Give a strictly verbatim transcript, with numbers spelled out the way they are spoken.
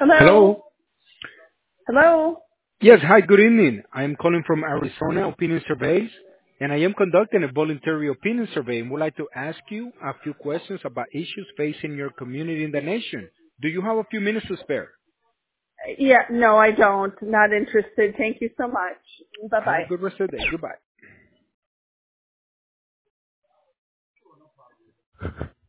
Hello? Hello. Hello? Yes, hi, good evening. I am calling from Arizona Opinion Surveys, and I am conducting a voluntary opinion survey and would like to ask you a few questions about issues facing your community in the nation. Do you have a few minutes to spare? Yeah, no, I don't. Not interested. Thank you so much. Have a Bye-bye. good rest of the day. Goodbye.